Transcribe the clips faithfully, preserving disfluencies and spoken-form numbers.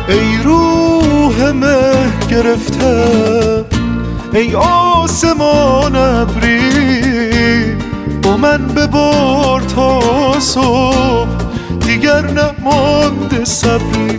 ای روح مه گرفته، ای آسمان ابری، با من ببار تا صبح دیگر نمانده صبری.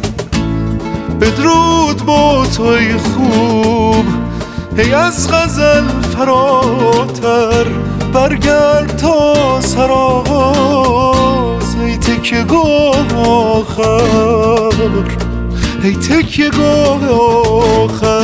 بدرود با توی خوب، ای از غزل فراتر، برگرد تا سرآغاز، ای تکیه گاه آخر، ای تکیه گاه آخر.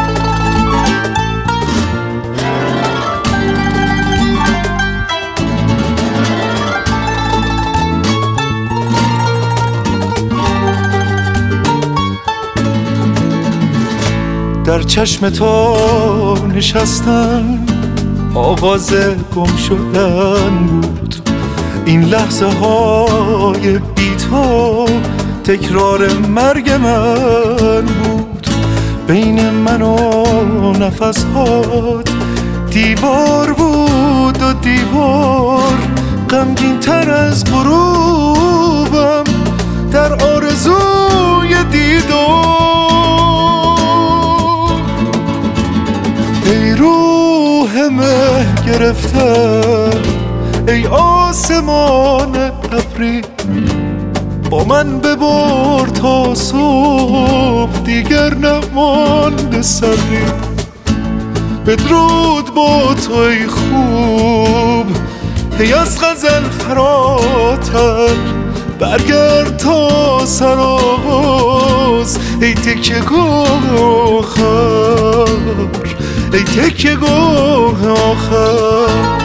در چشم تو نشستن آواز گم شدن بود، این لحظه های بی تو تکرار مرگ من بود. بین من و نفس هات دیوار بود و دیوار غمگین تر از غروبم در آرزوی دیدار. ای روح مه گرفته، ای آسمان ابری، با من ببار تا صبح دیگر نمانده صبری. بدرود با توی خوب، ای از غزل فراتر، برگرد تا سرآغاز، ای تکیه گاه آخر، ای تکیه گاه آخر.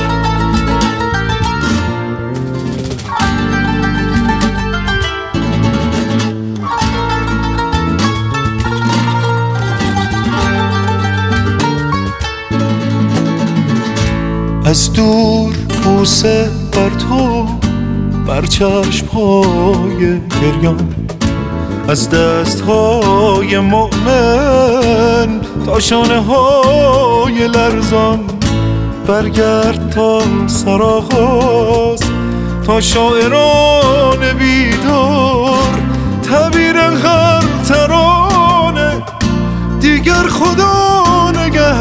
از دور بوسه بر تو، بر چشم‌های گریان، از دست‌های مؤمن تا شانه‌های لرزان. برگرد تا سرآغاز، تا شاعران بیدار، تعبیر هر ترانه دیگر خدا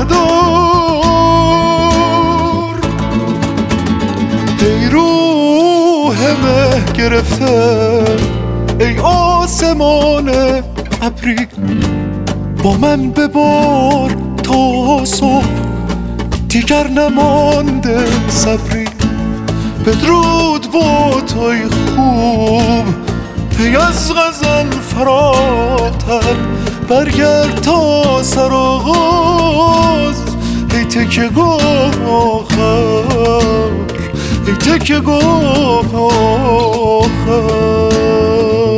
نگهدار. ای روح مه گرفته، ای آسمان ابری، با من ببار تا صبح دیگر نمانده صبری. بدرود با توی خوب، ای از غزل فراتر، برگرد تا سرآغاز، ای تکیه گاه آخر، ای تکیه گاه آخر.